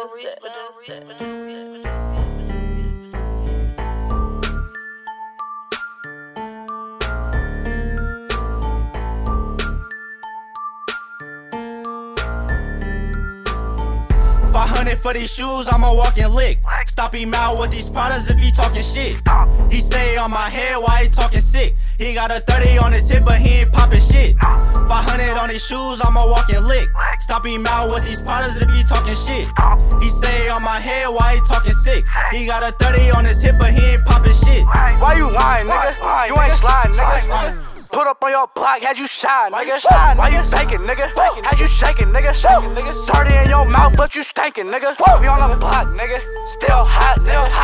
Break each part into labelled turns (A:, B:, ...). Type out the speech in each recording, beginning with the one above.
A: $500 for these shoes, I'ma walk and lick. Stop him out with these products if he talking shit. He say on my head, why he talking sick? He got a 30 on his hip, but he ain't popping shit. 500 on these shoes, I'ma walk and lick. Stop him out with these products if he talking shit. He say on my head, why he talking sick? He got a 30 on his hip, but he ain't popping shit.
B: Why you lying, nigga? You ain't sliding, nigga. Put up on your block, had you shine, nigga. Why you faking, nigga? Had you shaking, nigga? 30 in your mouth, but you stankin', nigga. We on the block, nigga. Still hot,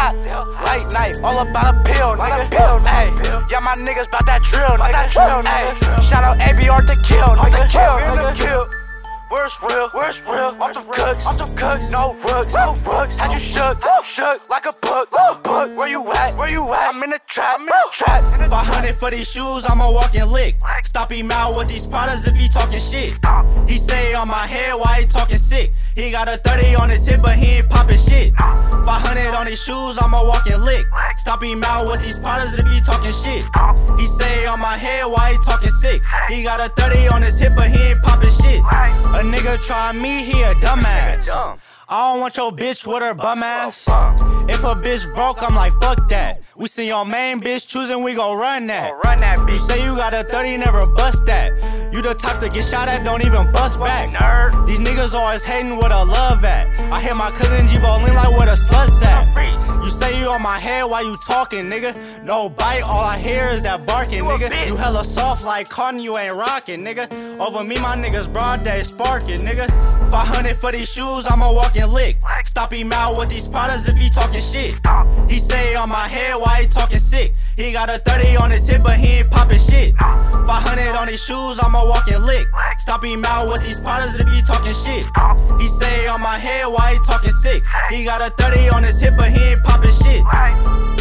B: Late night, all about a pill, nigga. Ay, yeah, my niggas bout that drill, nigga. Ay, shout out ABR to kill, nigga. Where's real? Off them cooks, no rugs. Had you shook like a book. Where you at? I'm in the trap.
A: 500 for these shoes, I'ma walk and lick. Stop him out with these products if he talking shit. He say on my head, why he talking sick? He got a 30 on his hip, but he ain't popping shit. 500 on these shoes, I'ma walk and lick. Stop him out with these products if he talking shit. He say on my head, why he talking sick? He got a 30 on his hip, but he ain't popping shit. A nigga try me, he a dumbass. I don't want your bitch with her bum ass. If a bitch broke, I'm like, fuck that. We see your main bitch choosing, we gon' run that. You say you got a 30, never bust that. You the type to get shot at, don't even bust back. These niggas always hating with a love at. I hear my cousin G ballin' like where the sluts at. You say you on my head while you talking, nigga. No bite, all I hear is that barking, nigga. You hella soft like cotton, you ain't rockin', nigga. Over me, my niggas broad day sparking, nigga. 500 for these shoes, I'ma walk and lick. Stop him out with these products if he talking shit. He say on my head, why he talking sick? He got a 30 on his hip, but he ain't popping shit. 500 on these shoes, I'ma walk and lick. Stop him out with these products if he talking shit. He say on my head, why he talking sick? He got a 30 on his hip, but he ain't popping shit.